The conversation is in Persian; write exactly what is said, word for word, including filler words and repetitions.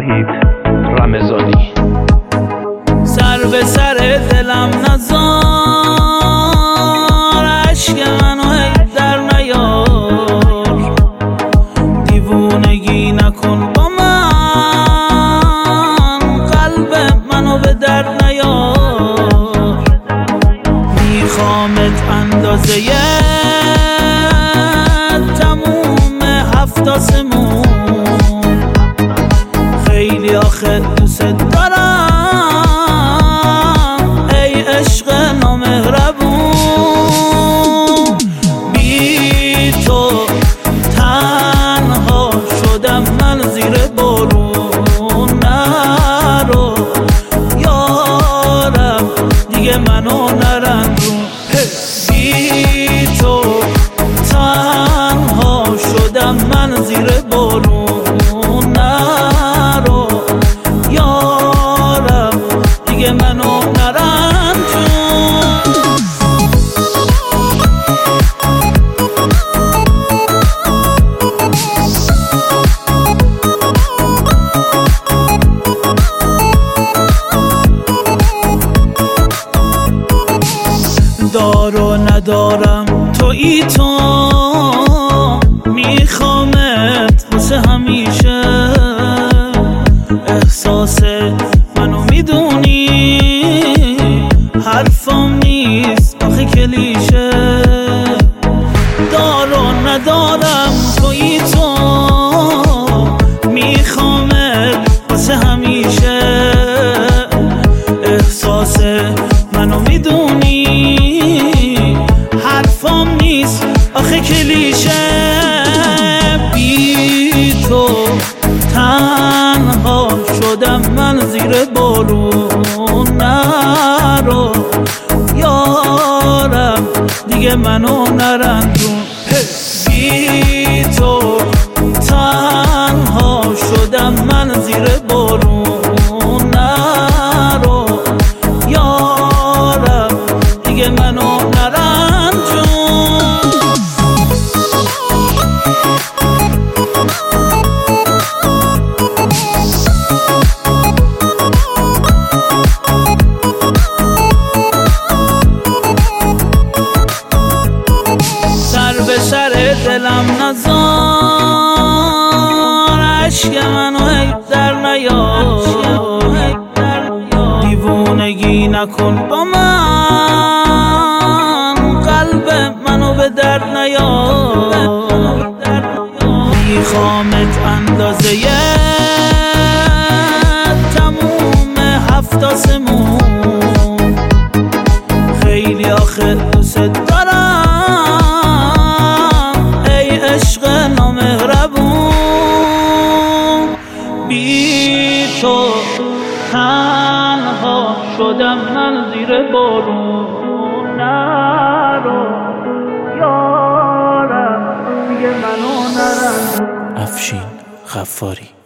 وحید رمضانی. سر به سر دلم نزار، عشق منو هی در نیار، دیوونگی نکن با من، قلب منو به در نیار. میخوامت اندازه تموم هفت آسمون، خیلی آخه دوست دارم ای عشق نامهربون. بی تو تنها شدم من زیر بارون، نرو یارم دیگه منو نرنجون. بی تو تنها شدم من زیر بارون، نرو یارم دیگه منو نرنجون. دارو ندارم تویی تو، میخوامت واسه همیشه، احساس منو میدونی، حرفم نیست آخه کلیشه. دارو ندارم تویی تو، میخوامت واسه همیشه، احساس منو میدونی، حرفم نیست آخه کلیشه. بی تو تنها شدم من زیر بارون، نرو یارم دیگه منو نرنجون. بی تو تنها شدم من زیر بارون، نرو یارم دیگه منو نرنجون. سر به سر دلم نزار، عشق منو هی در نیار، دیوونگی نکن با من، قلب منو به در نیار. میخوامت اندازه تموم هفت آسمون، خیلی آخه دوست دارم ای عشق نامهربون. بی تو تنها شدم من زیر بارون، نرو یارم دیگه منو نرنجون. افشین غفاری.